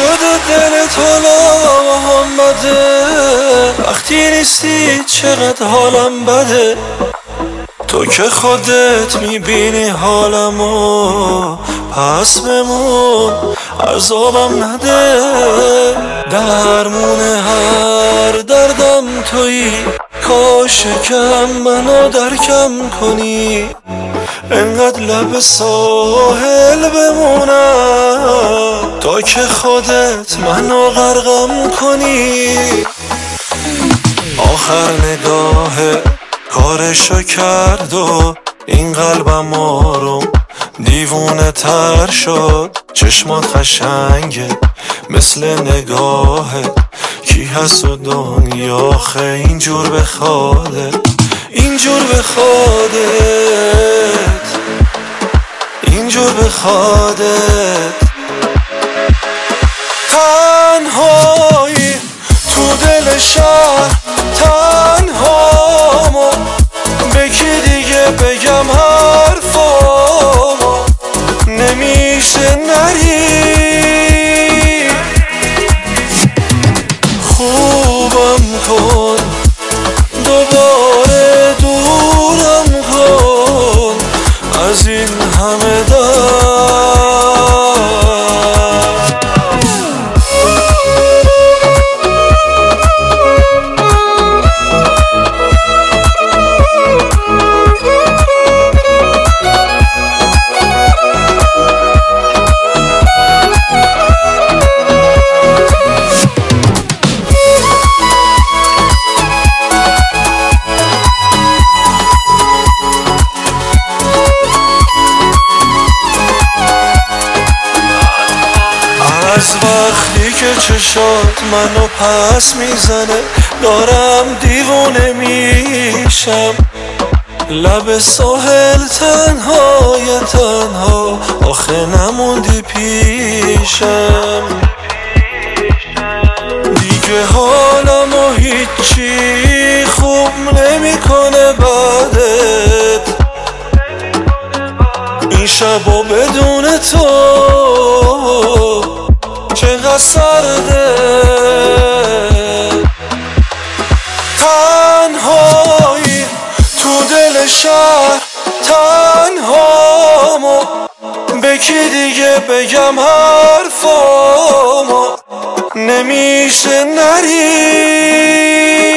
دلت حالا محمده، وقتی نیستی چقدر حالم بده. تو که خودت میبینی حالمو، پس بمون عذابم نده. درمون هر دردم تویی، کاش کم منو درکم کنی. انقدر لب ساحل بمونم تا که خودت منو غرقم کنی. آخر نگاه کارشو کرد و این قلبم آروم دیوونه تر شد. چشمات قشنگه مثل نگاهه، کی هست و دنیا خه اینجور بخواده، اینجور بخوادت، اینجور بخوادت. تنهایی تو دل شهر، تنهامو به کی دیگه بگم حرفامو، نمیشه نری. خوبم کن دوباره، دورم کن از این همه درد. از وقتی که چشات منو پس میزنه، دارم دیوونه میشم. لب ساحل تنهای تنها، آخه نموندی پیشم. دیگه حالمو هیچی خوب نمیکنه بعدت. این شبا بدون تو چقدر سرده. تنهایی تو دل شهر، تنهامو به کی دیگه بگم حرفامو، نمیشه نری.